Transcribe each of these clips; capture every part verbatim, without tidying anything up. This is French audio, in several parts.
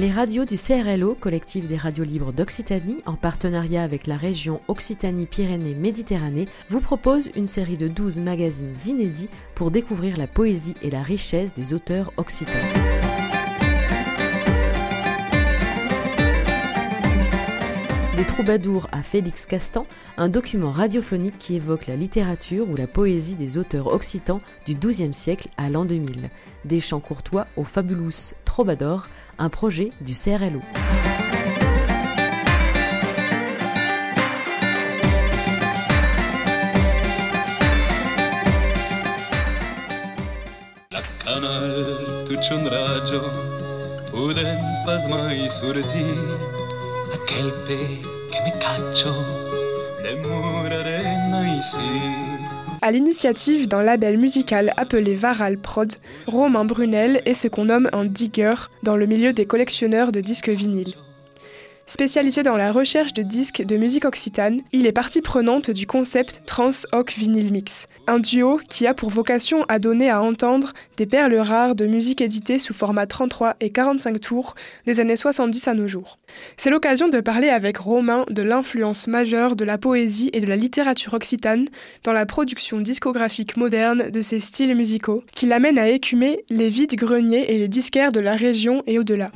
Les radios du C R L O, collectif des radios libres d'Occitanie, en partenariat avec la région Occitanie-Pyrénées-Méditerranée, vous proposent une série de douze magazines inédits pour découvrir la poésie et la richesse des auteurs occitans. Des troubadours à Félix Castan, un document radiophonique qui évoque la littérature ou la poésie des auteurs occitans du douzième siècle à l'an deux mille. Des chants courtois au Fabulous Troubadour, un projet du C R L O. La canal tutti un raggio, uden pas mai surti, a quel pe che mi caccio, le mura renna ici. À l'initiative d'un label musical appelé Varal Prod, Romain Brunel est ce qu'on nomme un digger dans le milieu des collectionneurs de disques vinyles. Spécialisé dans la recherche de disques de musique occitane, il est partie prenante du concept Trans-Oc Vinyl Mix, un duo qui a pour vocation à donner à entendre des perles rares de musique éditées sous format trente-trois et quarante-cinq tours des années soixante-dix à nos jours. C'est l'occasion de parler avec Romain de l'influence majeure de la poésie et de la littérature occitane dans la production discographique moderne de ces styles musicaux, qui l'amènent à écumer les vides-greniers et les disquaires de la région et au-delà.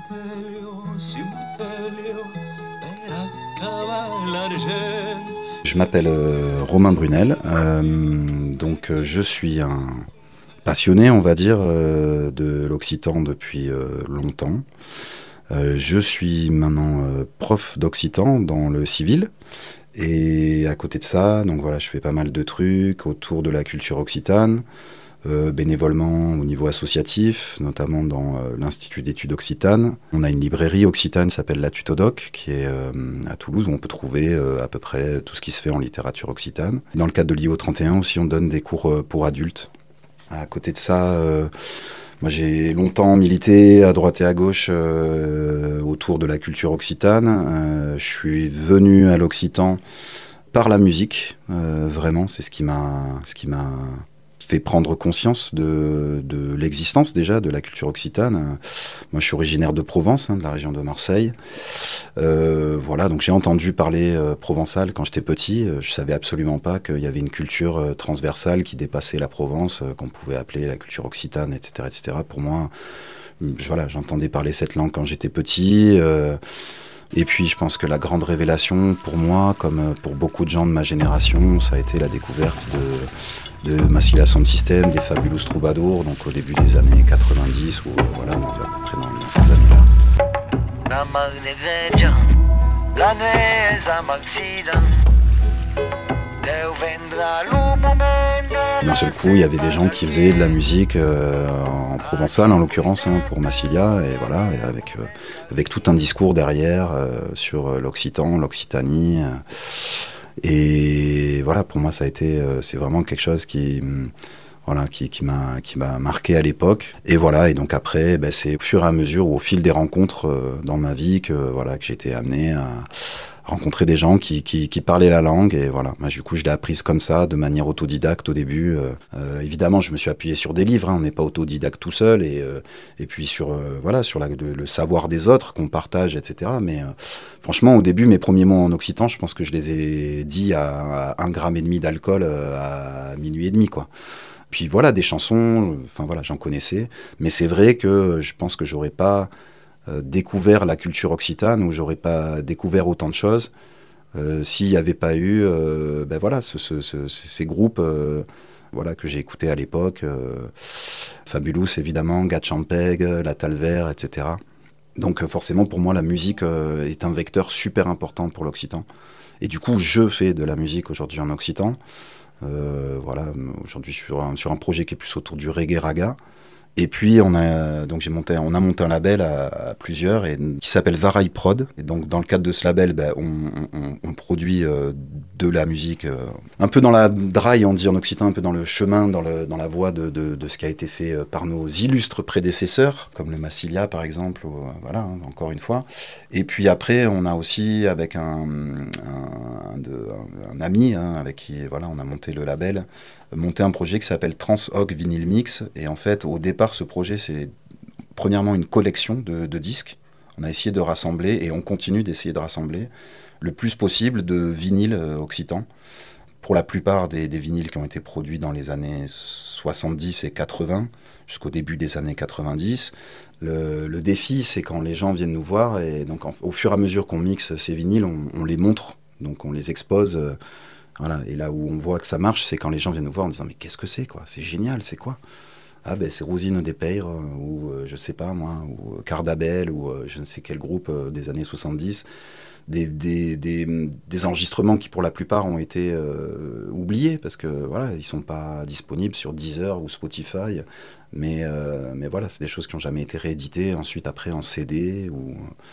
Je m'appelle euh, Romain Brunel, euh, donc euh, je suis un passionné, on va dire, euh, de l'occitan depuis euh, longtemps. Euh, je suis maintenant euh, prof d'occitan dans le civil, et à côté de ça, donc voilà, je fais pas mal de trucs autour de la culture occitane. Euh, bénévolement au niveau associatif, notamment dans euh, l'Institut d'études occitanes. On a une librairie occitane qui s'appelle La Tutodoc, qui est euh, à Toulouse, où on peut trouver euh, à peu près tout ce qui se fait en littérature occitane. Dans le cadre de l'I O trente et un aussi, on donne des cours euh, pour adultes. À côté de ça, euh, moi j'ai longtemps milité à droite et à gauche euh, autour de la culture occitane. Euh, je suis venu à l'occitan par la musique, euh, vraiment, c'est ce qui m'a, ce qui m'a fait prendre conscience de, de l'existence déjà de la culture occitane. Moi, je suis originaire de Provence, hein, de la région de Marseille. Euh, voilà, donc j'ai entendu parler euh, provençal quand j'étais petit. Je savais absolument pas qu'il y avait une culture euh, transversale qui dépassait la Provence, euh, qu'on pouvait appeler la culture occitane, et cetera, et cetera. Pour moi, je, voilà, j'entendais parler cette langue quand j'étais petit. Euh, Et puis je pense que la grande révélation pour moi, comme pour beaucoup de gens de ma génération, ça a été la découverte de, de Massilia Sound System, des Fabulous Troubadours, donc au début des années quatre-vingt-dix, ou voilà, dans, à peu près dans, dans ces années-là. D'un seul coup, il y avait des gens qui faisaient de la musique euh, en provençal, en l'occurrence, hein, pour Massilia, et voilà, et avec, euh, avec tout un discours derrière euh, sur l'occitan, l'occitanie. Euh, et voilà, pour moi, ça a été, euh, c'est vraiment quelque chose qui, voilà, qui, qui m'a, qui m'a marqué à l'époque. Et voilà, et donc après, ben, c'est au fur et à mesure, ou au fil des rencontres euh, dans ma vie, que voilà, que j'ai été amené à rencontrer des gens qui, qui, qui parlaient la langue, et voilà. Moi, du coup, je l'ai apprise comme ça, de manière autodidacte au début. Euh, euh, évidemment, je me suis appuyé sur des livres, hein, on n'est pas autodidacte tout seul, et, euh, et puis sur, euh, voilà, sur la, le, le savoir des autres qu'on partage, et cetera. Mais euh, franchement, au début, mes premiers mots en occitan, je pense que je les ai dit à, à un gramme et demi d'alcool euh, à minuit et demi, quoi. Puis voilà, des chansons, enfin voilà, j'en connaissais, mais c'est vrai que je pense que j'aurais pas découvert la culture occitane, où j'aurais pas découvert autant de choses euh, s'il n'y avait pas eu euh, ben voilà, ce, ce, ce, ces groupes euh, voilà, que j'ai écoutés à l'époque, euh, Fabulous évidemment, Gatchampeg, La Talver, et cetera. Donc forcément pour moi la musique euh, est un vecteur super important pour l'occitan, et du coup je fais de la musique aujourd'hui en occitan. Euh, voilà, aujourd'hui je suis sur un, sur un projet qui est plus autour du reggae raga. Et puis on a donc j'ai monté on a monté un label à, à plusieurs, et qui s'appelle Varal Prod. Et donc dans le cadre de ce label, ben, on, on, on produit euh, de la musique euh, un peu dans la draille, on dit en occitan, un peu dans le chemin, dans le dans la voie de, de, de ce qui a été fait par nos illustres prédécesseurs, comme le Massilia par exemple. Ou, voilà, hein, encore une fois. Et puis après on a aussi avec un un, de, un, un ami hein, avec qui voilà on a monté le label, monté un projet qui s'appelle Trans-Oc Vinyl Mix. Et en fait au départ ce projet c'est premièrement une collection de, de disques On a essayé de rassembler, et on continue d'essayer de rassembler, le plus possible de vinyles euh, occitans. Pour la plupart des, des vinyles qui ont été produits dans les années soixante-dix et quatre-vingts, jusqu'au début des années quatre-vingt-dix. Le, le défi, c'est quand les gens viennent nous voir, et donc en, au fur et à mesure qu'on mixe ces vinyles, on, on les montre, donc on les expose. Euh, voilà. Et là où on voit que ça marche, c'est quand les gens viennent nous voir en disant « Mais qu'est-ce que c'est, quoi ? C'est génial, c'est quoi ?» Ah ben c'est Rosine des Peyres, ou euh, je sais pas moi, ou Cardabel, ou euh, je ne sais quel groupe euh, des années soixante-dix. Des, des, des, des enregistrements qui pour la plupart ont été euh, oubliés parce que voilà, ils sont pas disponibles sur Deezer ou Spotify, mais, euh, mais voilà, c'est des choses qui n'ont jamais été rééditées ensuite après en C D ou,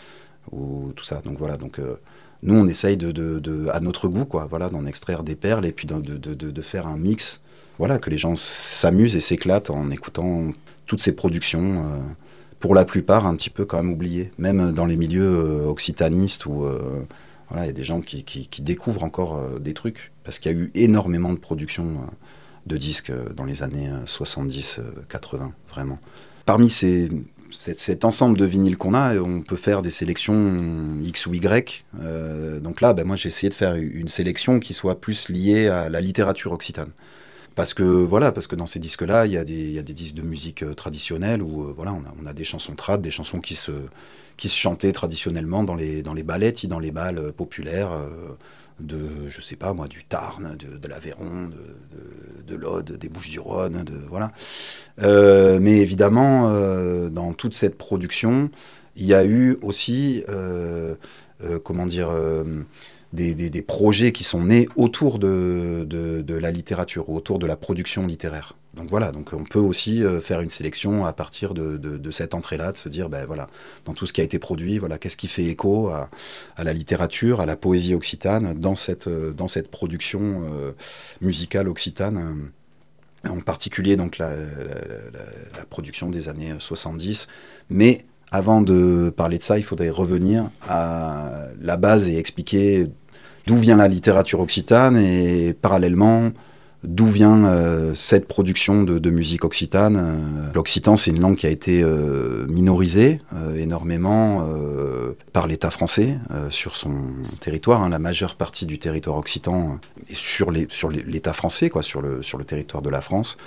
ou tout ça. Donc voilà, donc euh, nous on essaye de, de, de, à notre goût quoi, voilà, d'en extraire des perles et puis de, de, de, de faire un mix, voilà, que les gens s'amusent et s'éclatent en écoutant toutes ces productions. Euh, pour la plupart un petit peu quand même oubliés, même dans les milieux euh, occitanistes où euh, voilà, il y a des gens qui, qui, qui découvrent encore euh, des trucs, parce qu'il y a eu énormément de production euh, de disques euh, dans les années soixante-dix quatre-vingts, vraiment. Parmi ces, cet, cet ensemble de vinyles qu'on a, on peut faire des sélections X ou Y. Euh, donc là, ben, moi j'ai essayé de faire une sélection qui soit plus liée à la littérature occitane. Parce que, voilà, parce que dans ces disques-là, il y a des, il y a des disques de musique euh, traditionnelle où euh, voilà, on a, on a des chansons trad, des chansons qui se, qui se chantaient traditionnellement dans les, dans les ballettes, dans les bals euh, populaires euh, de, je sais pas moi, du Tarn, de, de l'Aveyron, de, de, de l'Aude, des Bouches-du-Rhône, de, voilà. Euh, mais évidemment, euh, dans toute cette production, il y a eu aussi, euh, euh, comment dire... Euh, Des, des, des projets qui sont nés autour de, de, de la littérature, autour de la production littéraire. Donc voilà, donc on peut aussi euh, faire une sélection à partir de, de, de cette entrée-là, de se dire, ben voilà, dans tout ce qui a été produit, voilà, qu'est-ce qui fait écho à, à la littérature, à la poésie occitane, dans cette, dans cette production euh, musicale occitane, euh, en particulier donc la, la, la, la production des années soixante-dix, mais avant de parler de ça, il faudrait revenir à la base et expliquer d'où vient la littérature occitane et parallèlement d'où vient euh, cette production de, de musique occitane. Euh, L'occitan, c'est une langue qui a été euh, minorisée euh, énormément euh, par l'État français euh, sur son territoire. Hein, la majeure partie du territoire occitan est sur, les, sur les, l'État français, quoi, sur, le, sur le territoire de la France.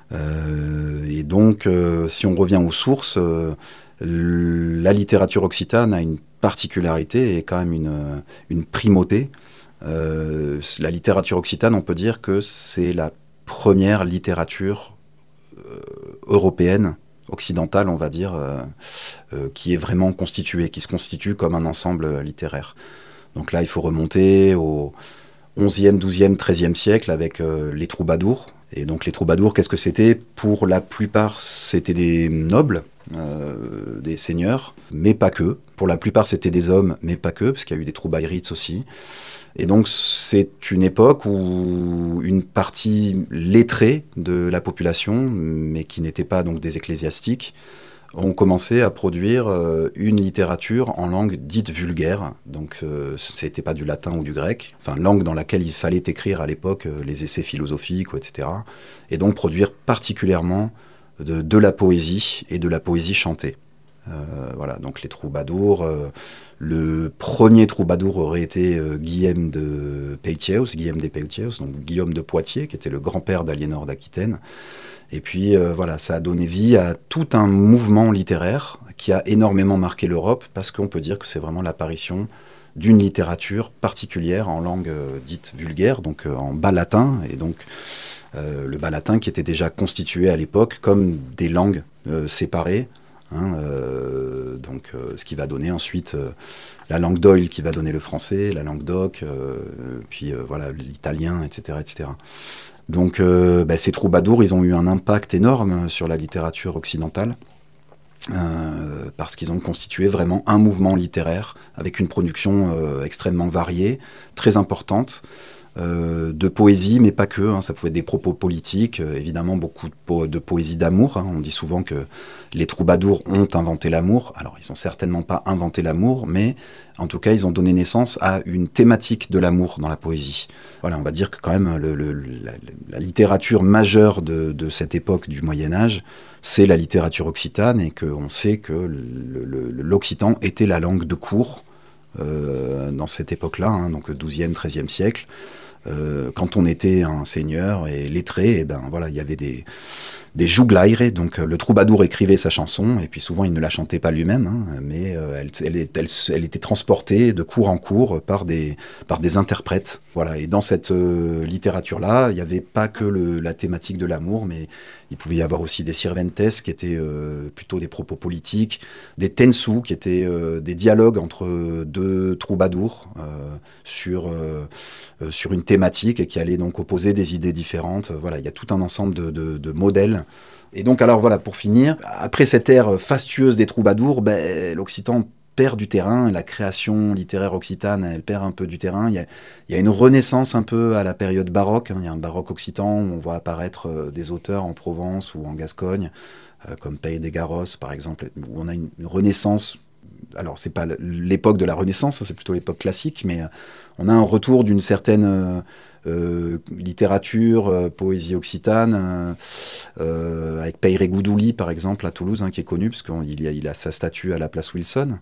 Euh, et donc, euh, si on revient aux sources... Euh, la littérature occitane a une particularité et quand même une, une primauté. Euh, la littérature occitane, on peut dire que c'est la première littérature euh, européenne, occidentale, on va dire, euh, euh, qui est vraiment constituée, qui se constitue comme un ensemble littéraire. Donc là, il faut remonter au onzième, douzième, treizième siècle avec euh, les troubadours. Et donc les troubadours, qu'est-ce que c'était ? Pour la plupart, c'était des nobles, Euh, des seigneurs, mais pas que. Pour la plupart, c'était des hommes, mais pas que, parce qu'il y a eu des troubaïrites aussi. Et donc, c'est une époque où une partie lettrée de la population, mais qui n'était pas donc des ecclésiastiques, ont commencé à produire euh, une littérature en langue dite vulgaire. Donc, euh, c'était pas du latin ou du grec, enfin, langue dans laquelle il fallait écrire à l'époque euh, les essais philosophiques, et cetera. Et donc, produire particulièrement De, de la poésie et de la poésie chantée. Euh, voilà, donc les troubadours. Euh, le premier troubadour aurait été euh, Guillaume de Peithiaus, Guillaume des Peithiaus, donc Guillaume de Poitiers, qui était le grand-père d'Aliénor d'Aquitaine. Et puis euh, voilà, ça a donné vie à tout un mouvement littéraire qui a énormément marqué l'Europe, parce qu'on peut dire que c'est vraiment l'apparition d'une littérature particulière en langue euh, dite vulgaire, donc euh, en bas latin, et donc Euh, le bas latin qui était déjà constitué à l'époque comme des langues euh, séparées, hein, euh, donc euh, ce qui va donner ensuite euh, la langue d'Oïl qui va donner le français, la langue d'Oc, euh, puis euh, voilà l'italien, et cetera, et cetera. Donc euh, bah, ces troubadours, ils ont eu un impact énorme sur la littérature occidentale. Euh, parce qu'ils ont constitué vraiment un mouvement littéraire avec une production euh, extrêmement variée, très importante, euh, de poésie, mais pas que, hein, ça pouvait être des propos politiques, euh, évidemment beaucoup de, po- de poésie d'amour, hein. On dit souvent que les troubadours ont inventé l'amour, alors ils n'ont certainement pas inventé l'amour, mais en tout cas ils ont donné naissance à une thématique de l'amour dans la poésie. Voilà, on va dire que quand même le, le, la, la littérature majeure de, de cette époque du Moyen-Âge, c'est la littérature occitane, et qu'on sait que le, le, l'occitan était la langue de cour euh, dans cette époque-là, hein, donc douzième, treizième siècle. Euh, quand on était un seigneur et lettré, et ben voilà, il y avait des, des juglaires, donc euh, le troubadour écrivait sa chanson, et puis souvent il ne la chantait pas lui-même, hein, mais euh, elle, elle, elle, elle était transportée de cour en cour par des, par des interprètes. Voilà, et dans cette euh, littérature-là, il n'y avait pas que le, la thématique de l'amour, mais il pouvait y avoir aussi des sirventes qui étaient euh, plutôt des propos politiques, des tensu qui étaient euh, des dialogues entre deux troubadours euh, sur, euh, euh, sur une thématique et qui allaient donc opposer des idées différentes. Voilà, il y a tout un ensemble de, de, de modèles. Et donc alors voilà, pour finir, après cette ère fastueuse des troubadours, ben, l'occitan perd du terrain, la création littéraire occitane, elle perd un peu du terrain. Il y a, il y a une renaissance un peu à la période baroque, hein. Il y a un baroque occitan où on voit apparaître euh, des auteurs en Provence ou en Gascogne, euh, comme Peye de Garros par exemple, où on a une, une renaissance. Alors c'est pas l'époque de la Renaissance, hein, c'est plutôt l'époque classique, mais euh, on a un retour d'une certaine euh, euh, littérature, euh, poésie occitane, euh, euh, avec Peyre Goudouli par exemple à Toulouse, hein, qui est connu parce qu'il a, il a sa statue à la place Wilson.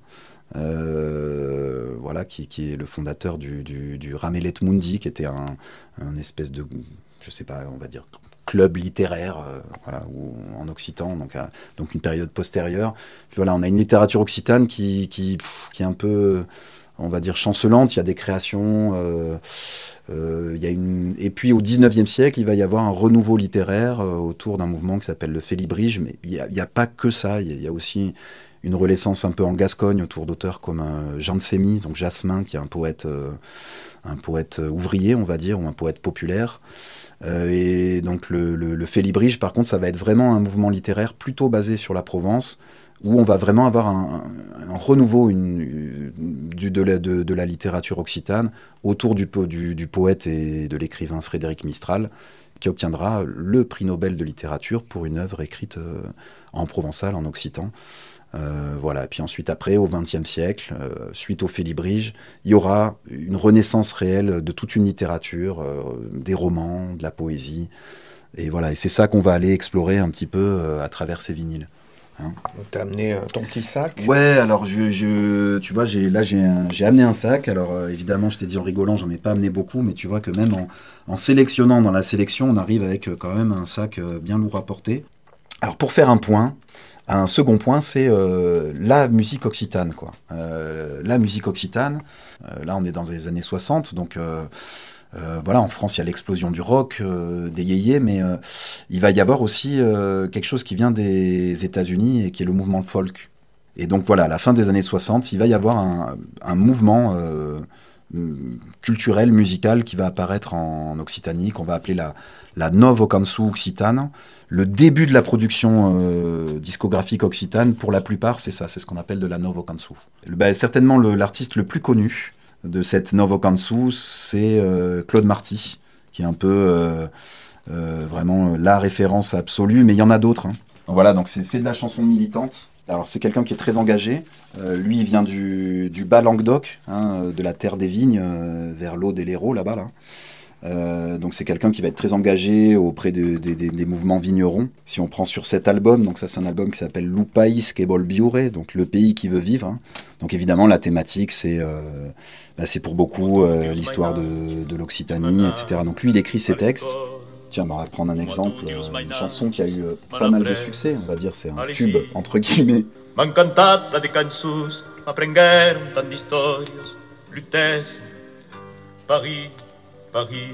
Euh, voilà, qui, qui est le fondateur du, du, du Ramelet Mundi, qui était un, un espèce de, je sais pas, on va dire club littéraire, euh, voilà, ou, en occitan, donc, à, donc une période postérieure. Puis voilà, on a une littérature occitane qui, qui, pff, qui est un peu, on va dire, chancelante. Il y a des créations, euh, euh, il y a une... et puis au dix-neuvième siècle, il va y avoir un renouveau littéraire euh, autour d'un mouvement qui s'appelle le félibrige, mais il n'y a, a pas que ça, il y, y a aussi une renaissance un peu en Gascogne autour d'auteurs comme euh, Jean de Sémy, donc Jasmin, qui est un poète, euh, un poète ouvrier, on va dire, ou un poète populaire. Euh, et donc le, le, le félibrige, par contre, ça va être vraiment un mouvement littéraire plutôt basé sur la Provence, où on va vraiment avoir un, un, un renouveau une, du, de, la, de, de la littérature occitane autour du, du, du poète et de l'écrivain Frédéric Mistral, qui obtiendra le prix Nobel de littérature pour une œuvre écrite euh, en provençal, en occitan. Euh, voilà. Et puis ensuite, après, au vingtième siècle, euh, suite au félibrige, il y aura une renaissance réelle de toute une littérature, euh, des romans, de la poésie. Et voilà, et c'est ça qu'on va aller explorer un petit peu euh, à travers ces vinyles. Hein. Donc t'as amené euh, ton petit sac. Ouais, alors je, je, tu vois, j'ai, là j'ai, un, j'ai amené un sac. Alors euh, évidemment, je t'ai dit en rigolant, j'en ai pas amené beaucoup, mais tu vois que même en, en sélectionnant dans la sélection, on arrive avec euh, quand même un sac euh, bien lourd à porter. Alors pour faire un point, un second point, c'est euh, la musique occitane, quoi. Euh, la musique occitane, euh, là on est dans les années soixante, donc euh, euh, voilà, en France il y a l'explosion du rock, euh, des yéyés, mais euh, il va y avoir aussi euh, quelque chose qui vient des États-Unis et qui est le mouvement folk. Et donc voilà, à la fin des années soixante, il va y avoir un, un mouvement euh, culturel, musical qui va apparaître en, en Occitanie, qu'on va appeler la, la Novo Cançó occitane. Le début de la production euh, discographique occitane, pour la plupart, c'est ça, c'est ce qu'on appelle de la Novo Cançó. Ben, certainement le, l'artiste le plus connu de cette Novo Cançó, c'est euh, Claude Marty, qui est un peu euh, euh, vraiment la référence absolue, mais il y en a d'autres. Hein. Voilà, donc c'est, c'est de la chanson militante. Alors c'est quelqu'un qui est très engagé. Euh, lui, il vient du, du bas Languedoc, hein, de la terre des vignes, euh, vers l'Aude et l'Hérault, là-bas, là. Euh, donc c'est quelqu'un qui va être très engagé auprès de, de, de, des mouvements vignerons. Si on prend sur cet album, donc ça c'est un album qui s'appelle Lu País que vol viure, donc le pays qui veut vivre. Hein. Donc évidemment la thématique c'est, euh, bah, c'est pour beaucoup euh, l'histoire de, de l'Occitanie, et cetera. Donc lui il écrit ses textes. Tiens, on va prendre un exemple, euh, une chanson qui a eu euh, pas mal de succès, on va dire c'est un tube entre guillemets. M'han cantat de cançons, m'aprengueren tant d'històries, Lutèce, Paris, Paris.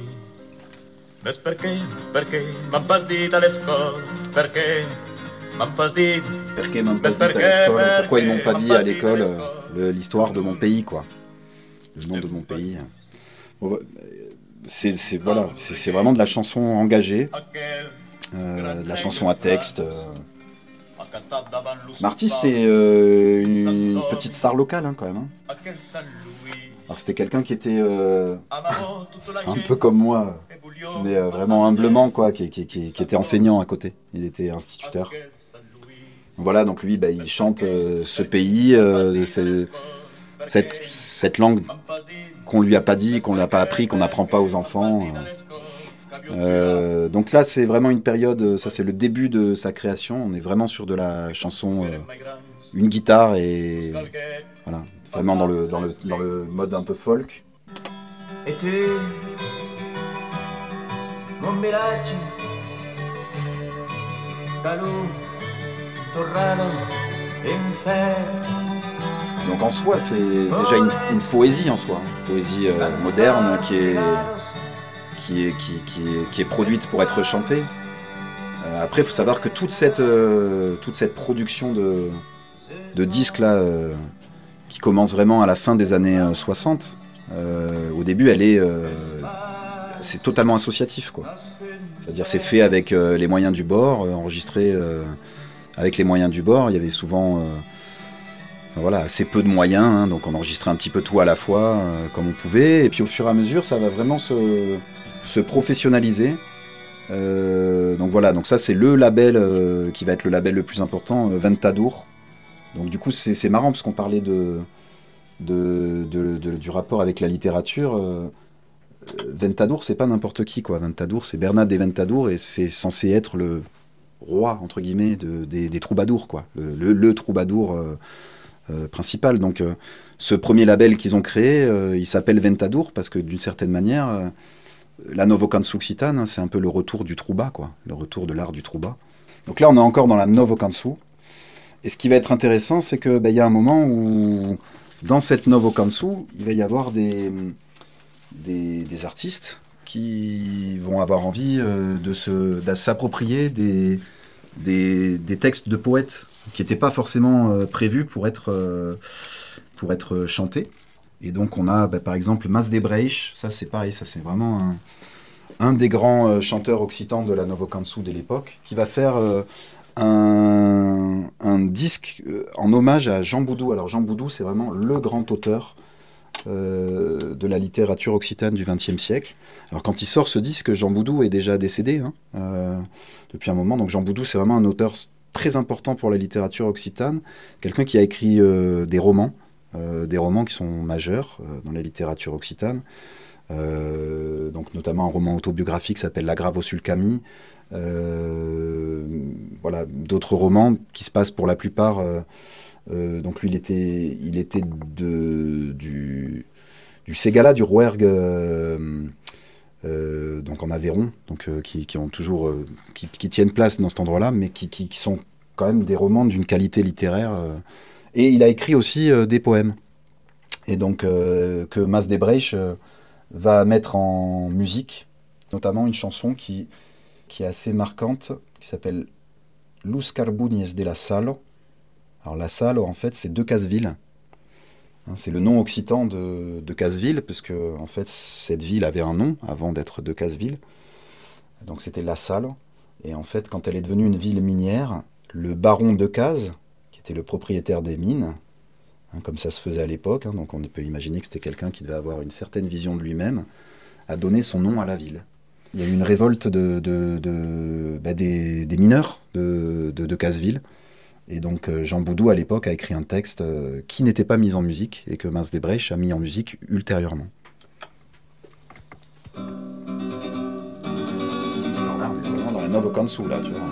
Mais per què, per què m'han pas dit à l'école, per què m'han pas dit... Perché m'han pas dit à l'école, pourquoi ils m'ont pas dit à l'école euh, l'histoire de mon pays, quoi. Le nom de mon pays. Bon, c'est, c'est, voilà, c'est, c'est vraiment de la chanson engagée, euh, de la chanson à texte. Euh, Marty, c'était euh, une, une petite star locale hein, quand même. Hein. Alors c'était quelqu'un qui était euh, un peu comme moi, mais euh, vraiment humblement quoi, qui, qui, qui, qui était enseignant à côté. Il était instituteur. Voilà, donc lui, bah, il chante euh, ce pays, euh, c'est, cette, cette langue qu'on lui a pas dit, qu'on lui a pas appris, qu'on n'apprend pas aux enfants. Euh, donc là, c'est vraiment une période, ça c'est le début de sa création. On est vraiment sur de la chanson, euh, une guitare et voilà, vraiment dans le, dans le, dans le mode un peu folk. Et tu, mon village, Talou, Torrado, Infer. Donc en soi, c'est déjà une, une poésie en soi, une poésie euh, moderne qui est, qui, est, qui, qui, est, qui est produite pour être chantée. Euh, après, il faut savoir que toute cette, euh, toute cette production de, de disques là, euh, qui commence vraiment à la fin des années euh, soixante, euh, au début, elle est, euh, c'est totalement associatif, quoi. C'est-à-dire, c'est fait avec euh, les moyens du bord, euh, enregistré euh, avec les moyens du bord. Il y avait souvent euh, Enfin, voilà, assez peu de moyens, hein, donc on enregistrait un petit peu tout à la fois, euh, comme on pouvait, et puis au fur et à mesure, ça va vraiment se, se professionnaliser. Euh, donc voilà, donc ça c'est le label euh, qui va être le label le plus important, euh, Ventadour. Donc du coup c'est, c'est marrant parce qu'on parlait de, de, de, de, du rapport avec la littérature. Euh, Ventadour c'est pas n'importe qui, quoi. Ventadour c'est Bernat de Ventadour et c'est censé être le roi, entre guillemets, de, des, des troubadours, quoi. Le, le, le troubadour... Euh, Euh, principal. Donc euh, ce premier label qu'ils ont créé, euh, il s'appelle Ventadour parce que d'une certaine manière, euh, la Novo Cançó Occitane, c'est un peu le retour du trouba, quoi, le retour de l'art du trouba. Donc là, on est encore dans la Novo Cançó. Et ce qui va être intéressant, c'est que bah, y a un moment où, dans cette Novo Cançó, il va y avoir des, des, des artistes qui vont avoir envie euh, de, se, de s'approprier des, des, des textes de poètes qui n'étaient pas forcément euh, prévus pour être, euh, pour être chantés. Et donc on a bah, par exemple Mas de Breix, ça c'est pareil, ça c'est vraiment un, un des grands euh, chanteurs occitans de la Novo Cançó de l'époque, qui va faire euh, un, un disque euh, en hommage à Jean Boudou. Alors Jean Boudou c'est vraiment le grand auteur euh, de la littérature occitane du vingtième siècle. Alors quand il sort ce disque, Jean Boudou est déjà décédé hein, euh, depuis un moment, donc Jean Boudou c'est vraiment un auteur très important pour la littérature occitane, quelqu'un qui a écrit euh, des romans, euh, des romans qui sont majeurs euh, dans la littérature occitane, euh, donc notamment un roman autobiographique qui s'appelle L'Agravo sul Camí, euh, voilà, d'autres romans qui se passent pour la plupart, euh, euh, donc lui il était, il était de, du, du Ségala, du Rouergue, euh, Euh, donc en Aveyron, donc euh, qui, qui ont toujours, euh, qui, qui tiennent place dans cet endroit-là, mais qui, qui, qui sont quand même des romans d'une qualité littéraire. Euh, et il a écrit aussi euh, des poèmes. Et donc euh, que Mas de Breix euh, va mettre en musique, notamment une chanson qui, qui est assez marquante, qui s'appelle Los Carbúñez de la Salo. Alors la Salo, en fait, c'est deux Caseville. C'est le nom occitan de, de Caseville, parce que en fait, cette ville avait un nom avant d'être de Caseville. Donc c'était La Salle. Et en fait, quand elle est devenue une ville minière, le baron de Caz, qui était le propriétaire des mines, hein, comme ça se faisait à l'époque, hein, donc on peut imaginer que c'était quelqu'un qui devait avoir une certaine vision de lui-même, a donné son nom à la ville. Il y a eu une révolte de, de, de, bah, des, des mineurs de, de, de Caseville. Et donc Jean Boudou, à l'époque, a écrit un texte euh, qui n'était pas mis en musique et que Mas de Breix a mis en musique ultérieurement. Alors là, on est vraiment dans la Novo Cançó, là, tu vois.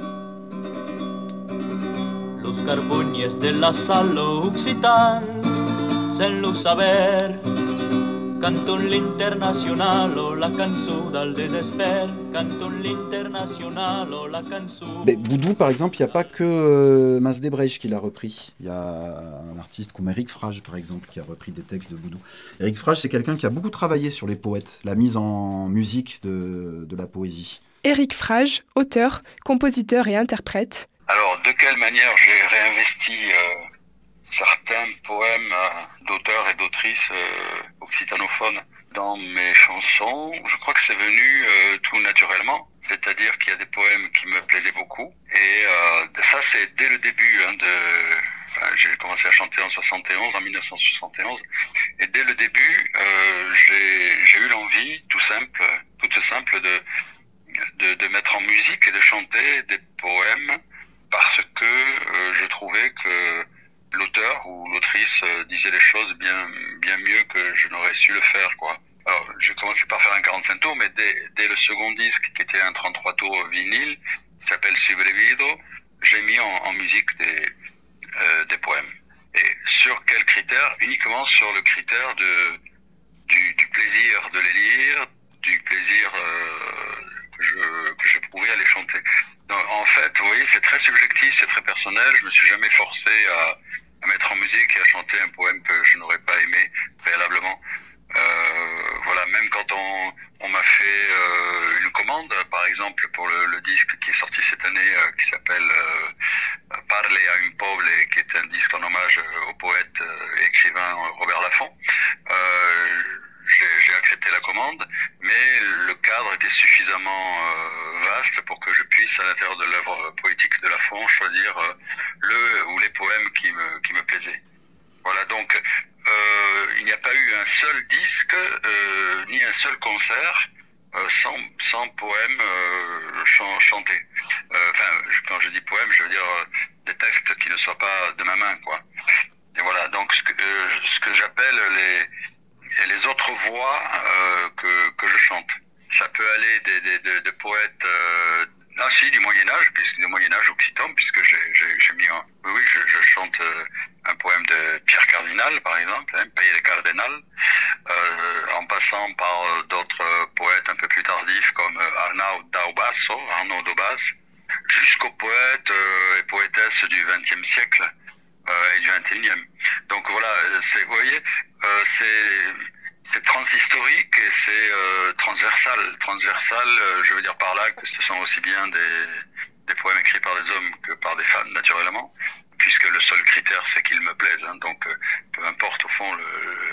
Los Carbúñez de la Salo Occitan, sen lo saber, canto l'internacional, la cançó del desesper, canto l'internacional, la cançó... Mais Boudou, par exemple, il n'y a pas que euh, Mas de Breix qui l'a repris. Il y a un artiste comme Éric Frage, par exemple, qui a repris des textes de Boudou. Éric Frage, c'est quelqu'un qui a beaucoup travaillé sur les poètes, la mise en musique de, de la poésie. Éric Frage, auteur, compositeur et interprète. Alors, de quelle manière j'ai réinvesti euh, certains poèmes euh, d'auteurs et d'autrices euh, occitanophones dans mes chansons, je crois que c'est venu euh, tout naturellement. C'est-à-dire qu'il y a des poèmes qui me plaisaient beaucoup. Et euh, ça, c'est dès le début. Hein, de... enfin, j'ai commencé à chanter en soixante et onze, en mille neuf cent soixante et onze. Et dès le début, euh, j'ai, j'ai eu l'envie, tout simple, toute simple, de, de, de mettre en musique et de chanter des poèmes parce que euh, je trouvais que l'auteur ou l'autrice euh, disait les choses bien, bien mieux que je n'aurais su le faire, quoi. Alors, j'ai commencé par faire un quarante-cinq tours, mais dès, dès le second disque, qui était un trente-trois tours vinyle, qui s'appelle Sobrevido, j'ai mis en, en musique des, euh, des poèmes. Et sur quels critères? Uniquement sur le critère de, du, du plaisir de les lire, du plaisir euh, que je, que j'éprouvais à les chanter. Donc, en fait, vous voyez, c'est très subjectif, c'est très personnel. Je me suis jamais forcé à, à mettre en musique et à chanter un poème que je n'aurais pas aimé préalablement. Euh, voilà, même quand on, on m'a fait euh, une commande, par exemple pour le, le disque qui est sorti cette année, euh, qui s'appelle euh, Parle a un peuple, qui est un disque en hommage au poète euh, et écrivain Robert Laffont, euh, j'ai, j'ai accepté la commande, mais le cadre était suffisamment euh, vaste pour que je puisse, à l'intérieur de l'œuvre poétique de Laffont, choisir euh, le ou les poèmes qui me, qui me plaisaient. Voilà, donc euh, il n'y a pas eu un seul disque, euh, ni un seul concert euh, sans, sans poème euh, ch- chanté. Euh, enfin, quand je dis poème, je veux dire euh, des textes qui ne soient pas de ma main, quoi. Et voilà, donc ce que, euh, ce que j'appelle les, les autres voix euh, que, que je chante. Ça peut aller des, des, des, des poètes... Euh, Ah si, du Moyen-Âge, puisque du Moyen-Âge occitan, puisque j'ai, j'ai, j'ai mis un... Oui, oui, je, je chante euh, un poème de Pierre Cardinal, par exemple, hein, Pays des Cardinal, euh, en passant par euh, d'autres euh, poètes un peu plus tardifs, comme euh, Arnaud Daubasso, Arnaud Daubas, jusqu'aux poètes euh, et poétesses du vingtième siècle euh, et du vingt et unième. Donc voilà, c'est, vous voyez, euh, c'est... c'est transhistorique et c'est euh, transversal. Transversal, euh, je veux dire par là que ce sont aussi bien des, des poèmes écrits par des hommes que par des femmes, naturellement, puisque le seul critère, c'est qu'ils me plaisent. Hein, donc, euh, peu importe, au fond, le,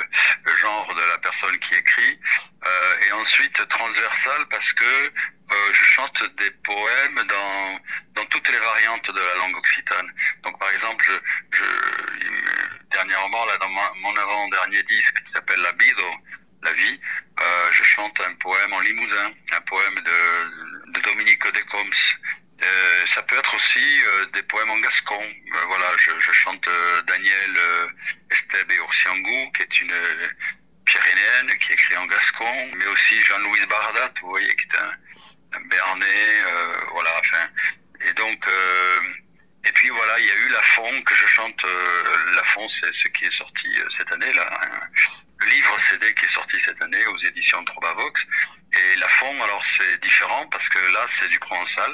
le genre de la personne qui écrit. Euh, et ensuite, transversal, parce que euh, je chante des poèmes dans, dans toutes les variantes de la langue occitane. Donc, par exemple, je, je, dernièrement, là, dans mon, mon avant-dernier disque, qui s'appelle La Bido, La Vie, euh, je chante un poème en limousin, un poème de, de Dominique Descombes. Euh, ça peut être aussi euh, des poèmes en gascon. Euh, voilà, je, je chante euh, Daniel euh, Estebe Ursiangou, qui est une euh, pyrénéenne qui écrit en gascon, mais aussi Jean-Louis Bardat, vous voyez, qui est un, un Béarnais, euh, voilà, enfin, et donc, euh, et puis voilà, il y a eu Laffont, que je chante, euh, Laffont, c'est ce qui est sorti euh, cette année, là, hein. Le livre C D qui est sorti cette année aux éditions Trobavox, et Laffont, alors c'est différent, parce que là, c'est du provençal.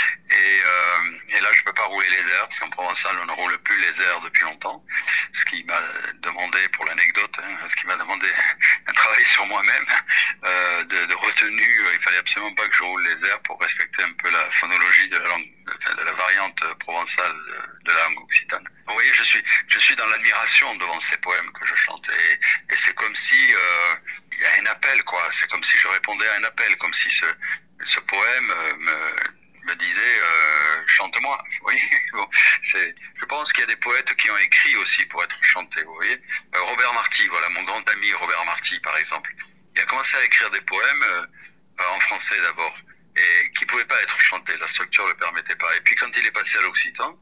Et, euh, et là, je peux pas rouler les airs, parce qu'en provençal, on ne roule plus les airs depuis longtemps. Ce qui m'a demandé, pour l'anecdote, hein, ce qui m'a demandé un travail sur moi-même, euh, de, de retenue. Il fallait absolument pas que je roule les airs pour respecter un peu la phonologie de la langue, de, de la variante provençale de, de la langue occitane. Vous voyez, je suis, je suis dans l'admiration devant ces poèmes que je chante. Et, et c'est comme si, euh, il y a un appel, quoi. C'est comme si je répondais à un appel, comme si ce, ce poème euh, me me disait euh, chante-moi. Oui, bon, c'est. Je pense qu'il y a des poètes qui ont écrit aussi pour être chantés. Vous voyez, euh, Robert Marty, voilà, mon grand ami Robert Marty, par exemple. Il a commencé à écrire des poèmes euh, en français d'abord, et qui pouvaient pas être chantés. La structure le permettait pas. Et puis quand il est passé à l'occitan,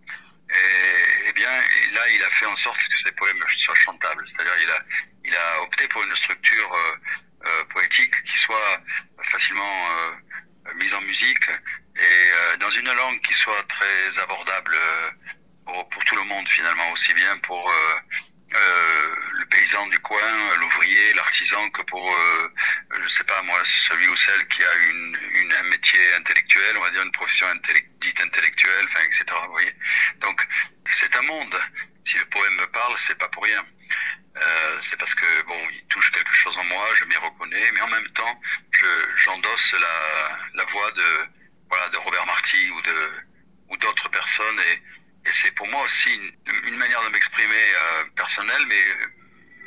et, et bien et là, il a fait en sorte que ces poèmes soient chantables. C'est-à-dire, il a, il a opté pour une structure euh, euh, poétique qui soit facilement euh, mise en musique. Et euh, dans une langue qui soit très abordable euh, pour, pour tout le monde finalement, aussi bien pour euh, euh, le paysan du coin, l'ouvrier, l'artisan, que pour, euh, je sais pas moi, celui ou celle qui a une, une, un métier intellectuel, on va dire une profession intellect, dite intellectuelle, enfin, et cetera. Vous voyez. Donc c'est un monde. Si le poème me parle, c'est pas pour rien. Euh, c'est parce que bon, il touche quelque chose en moi, je m'y reconnais, mais en même temps, je, j'endosse la, la voix de voilà, de Robert Marty ou de ou d'autres personnes, et, et c'est pour moi aussi une, une manière de m'exprimer euh, personnelle, mais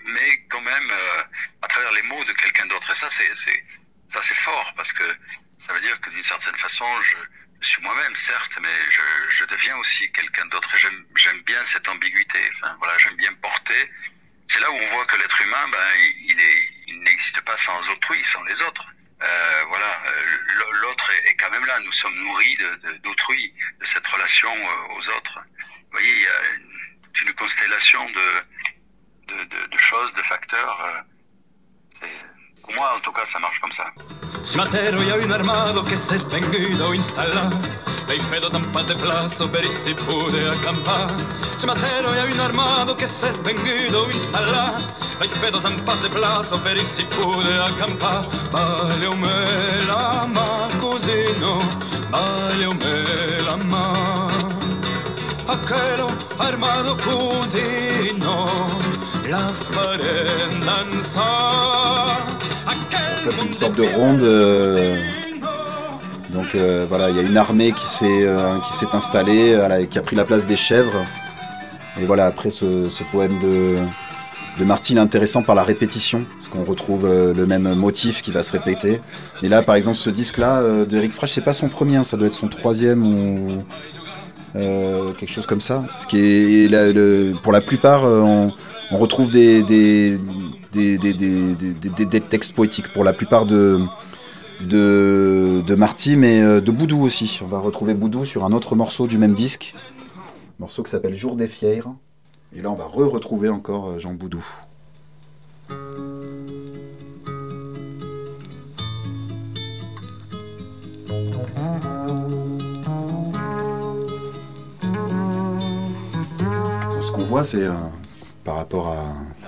mais quand même euh, à travers les mots de quelqu'un d'autre. Et ça, c'est, c'est, ça, c'est fort, parce que ça veut dire que d'une certaine façon, je, je suis moi-même, certes, mais je, je deviens aussi quelqu'un d'autre. Et j'aime, j'aime bien cette ambiguïté. Enfin, voilà, j'aime bien porter. C'est là où on voit que l'être humain, ben, il, est, il n'existe pas sans autrui, sans les autres. Euh, voilà, l'autre est quand même là. Nous sommes nourris de, de, d'autrui, de cette relation aux autres. Vous voyez, il y a une, une constellation de, de, de, de choses, de facteurs. C'est, pour moi, en tout cas, ça marche comme ça. Cimatero y ha un armado che s'è spengudo installà, dei fedos en pas de plazo per si pude acampar. Cimatero y ha un armado che s'è spengudo installà, dei fedos en pas de plazo per si pude acampar. Valeu me la ma cosino, valeu me la ma. Aquello armado cosino, la farem danzar. Ça, c'est une sorte de ronde. Euh, donc euh, voilà, il y a une armée qui s'est, euh, qui s'est installée, euh, qui a pris la place des chèvres. Et voilà, après ce, ce poème de, de Marty, il est intéressant par la répétition, parce qu'on retrouve euh, le même motif qui va se répéter. Et là, par exemple, ce disque-là euh, de Eric Frasch, c'est pas son premier, hein, ça doit être son troisième ou euh, quelque chose comme ça. Ce qui est, là, le, pour la plupart, euh, on, on retrouve des, des Des, des, des, des, des, des textes poétiques pour la plupart de, de, de Marty, mais de Boudou aussi. On va retrouver Boudou sur un autre morceau du même disque, un morceau qui s'appelle Jour des Fiers. Et là, on va re-retrouver encore Jean Boudou. Ce qu'on voit, c'est euh, par rapport à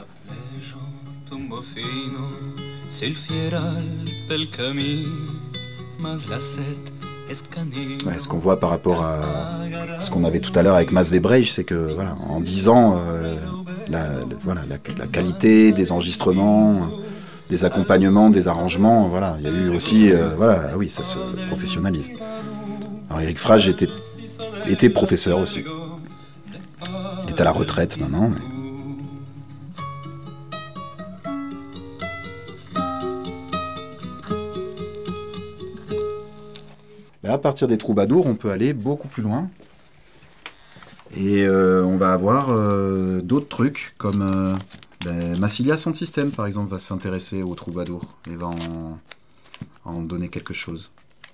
Ouais, ce qu'on voit par rapport à ce qu'on avait tout à l'heure avec Mas Desbreij, c'est que voilà, en dix ans, euh, la, la, voilà, la, la qualité des enregistrements, des accompagnements, des arrangements, voilà, il y a eu aussi, euh, voilà, oui, ça se professionnalise. Alors Eric Frasch était, était professeur aussi. Il est à la retraite maintenant, mais... À partir des troubadours, on peut aller beaucoup plus loin. Et euh, on va avoir euh, d'autres trucs, comme euh, ben, Massilia Sound System, par exemple, va s'intéresser aux troubadours et va en, en donner quelque chose.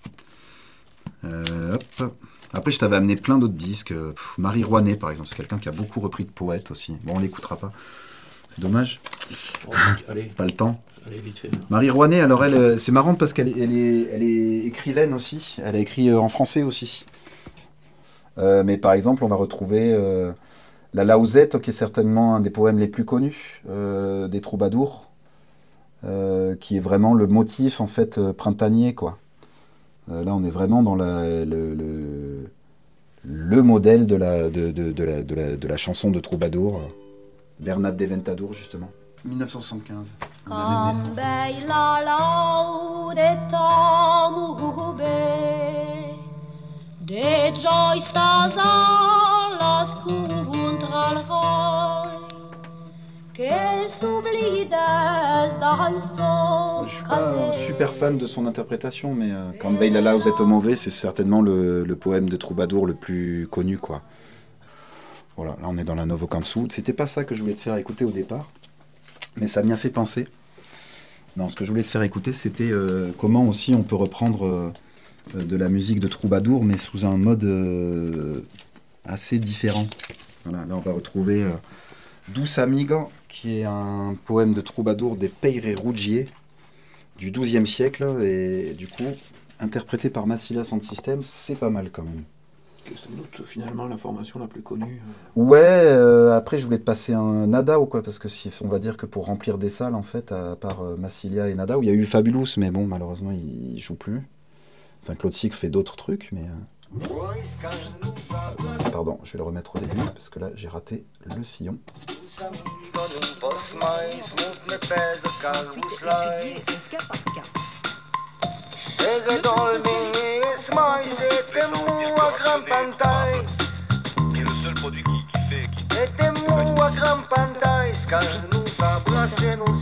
Euh, hop. Après, je t'avais amené plein d'autres disques. Pff, Marie Rouanet, par exemple, c'est quelqu'un qui a beaucoup repris de poètes aussi. Bon, on l'écoutera pas. C'est dommage. Oh, allez. Pas le temps. Allez, vite fait. Marie Rouanet, alors elle, c'est marrant parce qu'elle elle est, elle est écrivaine aussi. Elle a écrit en français aussi. Euh, mais par exemple, on va retrouver euh, La Lausette, qui est certainement un des poèmes les plus connus euh, des troubadours, euh, qui est vraiment le motif en fait euh, printanier, quoi. Euh, là, on est vraiment dans la, le, le, le modèle de la, de, de, de, la, de, la, de la chanson de troubadour, Bernat de Ventadour, justement. dix-neuf cent soixante-quinze, l'année de naissance. Je suis pas super fan de son interprétation, mais euh, quand Veille la vous êtes mauvais, c'est certainement le, le poème de troubadour le plus connu, quoi. Voilà, là on est dans la Novo Cansu. C'était pas ça que je voulais te faire écouter au départ, mais ça m'y a fait penser. Non, ce que je voulais te faire écouter, c'était euh, comment aussi on peut reprendre euh, de la musique de troubadour, mais sous un mode euh, assez différent. Voilà, là on va retrouver euh, Douce Amigo, qui est un poème de troubadour des Peyre Ruggier du douzième siècle, et du coup, interprété par Massilia Sound System, c'est pas mal quand même. C'est sans doute finalement la formation la plus connue. Ouais, euh, après je voulais te passer un Nada ou quoi, parce que si, on va dire que pour remplir des salles, en fait, à part euh, Massilia et Nada, où il y a eu Fabulous, mais bon, malheureusement, il, il joue plus. Enfin, Claude Sick fait d'autres trucs, mais... Euh... Pardon, je vais le remettre au début, parce que là, j'ai raté le sillon. Qui est le seul produit qui, qui fait qui fait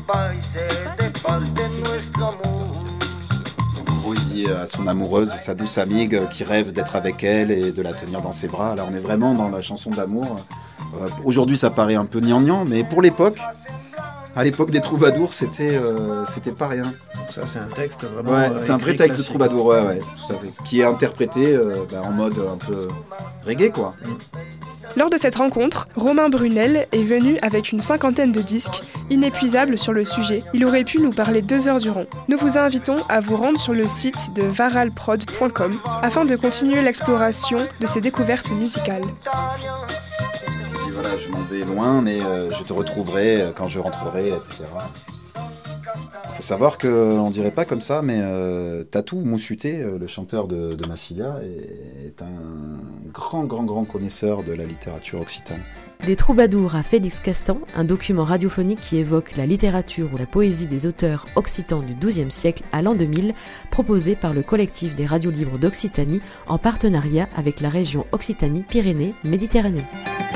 Donc, en gros, il dit à son amoureuse, sa douce amigue, qui rêve d'être avec elle et de la tenir dans ses bras. Là, on est vraiment dans la chanson d'amour. Euh, aujourd'hui, ça paraît un peu gnangnan, mais pour l'époque, à l'époque des troubadours, c'était, euh, c'était pas rien. Ça, c'est un texte vraiment. Ouais, euh, c'est un vrai écrit texte de classique. troubadour, ouais, ouais, tout à fait. Qui est interprété euh, bah, en mode un peu reggae, quoi. Lors de cette rencontre, Romain Brunel est venu avec une cinquantaine de disques, inépuisables sur le sujet. Il aurait pu nous parler deux heures durant. Nous vous invitons à vous rendre sur le site de varalprod point com afin de continuer l'exploration de ces découvertes musicales. Il dit voilà, je m'en vais loin, mais euh, je te retrouverai euh, quand je rentrerai, et cetera. Il faut savoir qu'on dirait pas comme ça, mais euh, Tatou Moussuté, euh, le chanteur de, de Massilia, est, est un grand, grand, grand connaisseur de la littérature occitane. Des troubadours à Félix Castan, un document radiophonique qui évoque la littérature ou la poésie des auteurs occitans du douzième siècle à l'an deux mille, proposé par le collectif des radios libres d'Occitanie en partenariat avec la région Occitanie-Pyrénées-Méditerranée.